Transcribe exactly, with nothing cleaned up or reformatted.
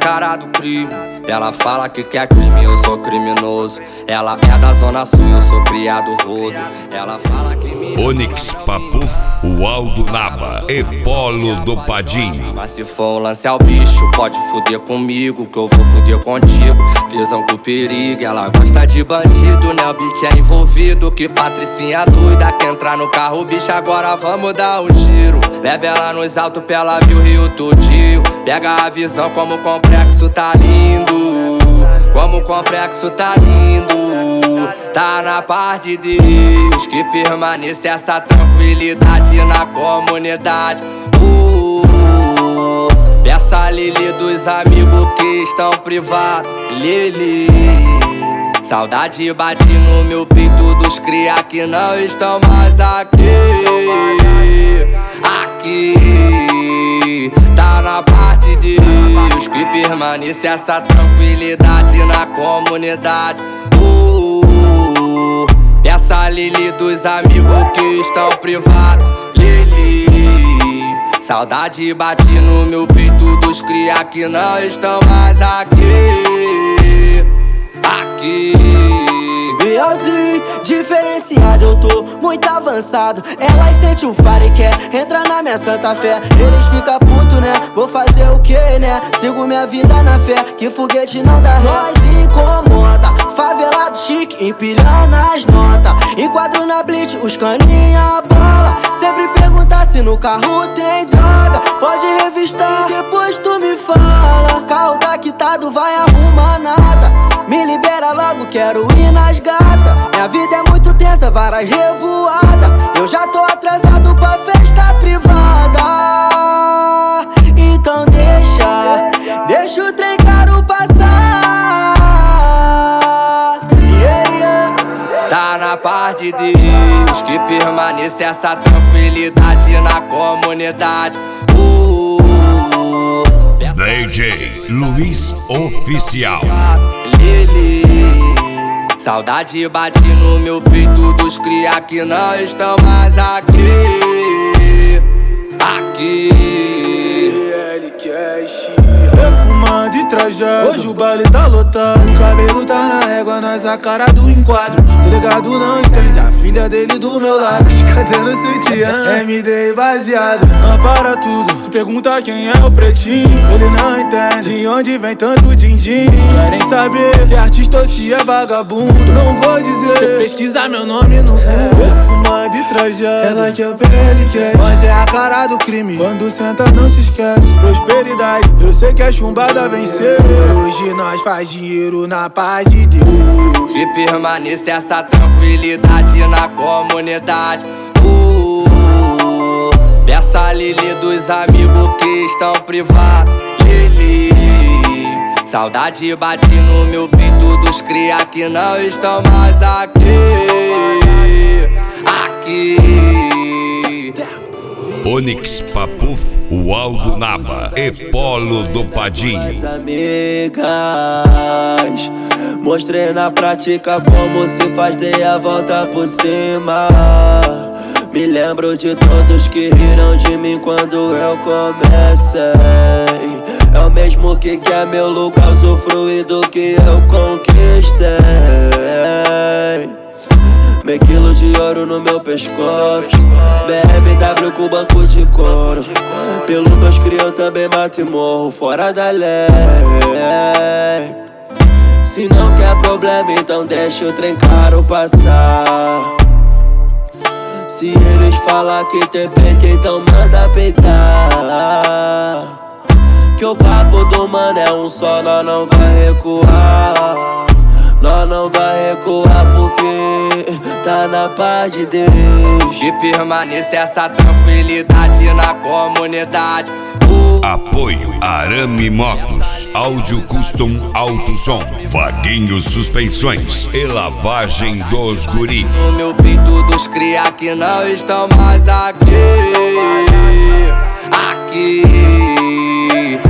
cara do crime. Ela fala que quer crime, eu sou criminoso. Ela é da zona sul, eu sou criado rodo. Ela fala que me... Onyx Papuf, o Aldo Naba e Polo do Padim. Mas se for um lance ao bicho, pode fuder comigo, que eu vou fuder contigo. Tesão com perigo, ela gosta de bandido, né? O beat é envolvido, que patricinha doida. Quer entrar no carro, bicho, agora vamos dar um giro. Leva ela nos altos pra ela ver o Rio tudinho. Pega a visão como o complexo tá lindo. Como o complexo tá lindo. Tá na paz de Deus, que permaneça essa tranquilidade na comunidade. uh, Peça a Lili dos amigos que estão privados. Lili, saudade bate no meu peito dos cria que não estão mais aqui. Aqui tá na paz de Deus, que permaneça essa tranquilidade na comunidade. uh, Peça a Lili dos amigos que estão privados. Lili, saudade bate no meu peito dos cria que não estão mais aqui. Aqui Bielzinho, diferenciado, eu tô muito avançado. Elas sentem o faro e quer entrar na minha santa fé. Eles ficam putos, né? Vou fazer o que, né? Sigo minha vida na fé, que foguete não dá ré. Nós incomoda, favelado chique, empilhando as notas. Enquadro na blitz, os caninha bola. Sempre perguntar se no carro tem droga. Pode revistar, depois tu me fala. Carro tá quitado, vai arrumar nada. Me libera logo, quero ir nas gatas. Minha vida é muito tensa, várias revoadas. Eu já tô atrasado pra festa privada. Então deixa, deixa o trem caro passar. Yeah, yeah. Tá na paz de Deus, que permaneça essa tranquilidade na comunidade. uh, D J Luiz Oficial. Lili, saudade bate no meu peito dos cria que não estão mais aqui. Aqui L Cash, perfumado e trajado. Hoje o baile tá lotado. O cabelo tá na régua, nós a cara do enquadro. Delegado não entende, a filha dele do meu lado. Cadê no sutiã? M D baseado, não para tudo. Se pergunta quem é o pretinho, ele não entende de onde vem tanto din-din. Querem saber se é artista ou se é vagabundo. Não vou dizer, pesquisar meu nome no Google. Perfumado e trajado, ela que é o P L Cash. Mas é a cara do crime, quando senta não se esquece. Prosperidade, eu sei que a chumbada venceu. Hoje nós faz dinheiro na paz de Deus, que permaneça essa tranquilidade na comunidade. uh, Peça a Lili dos amigos que estão privados. Lili, saudade bate no meu peito dos cria que não estão mais aqui. Aqui Onyx Papuf, o Aldo Naba e Polo do Padim. Amigas, mostrei na prática como se faz, dei a volta por cima. Me lembro de todos que riram de mim quando eu comecei. É o mesmo que quer meu lugar, usufruir do que eu conquistei. Meio quilo de ouro no meu pescoço, B M W com banco de couro. Pelo meus cria eu também mato e morro fora da lei. Se não quer problema, então deixa o trem caro passar. Se eles falar que tem peito, então manda peitar. Que o papo do mano é um só, nós não vai recuar. Nós não vai recuar porque tá na paz de Deus, que permaneça essa tranquilidade na comunidade. uh, Apoio Arame Motos, Áudio Custom Alto Som, Vaguinho Suspensões e Lavagem dos Guri. No meu peito dos cria que não estão mais aqui. Aqui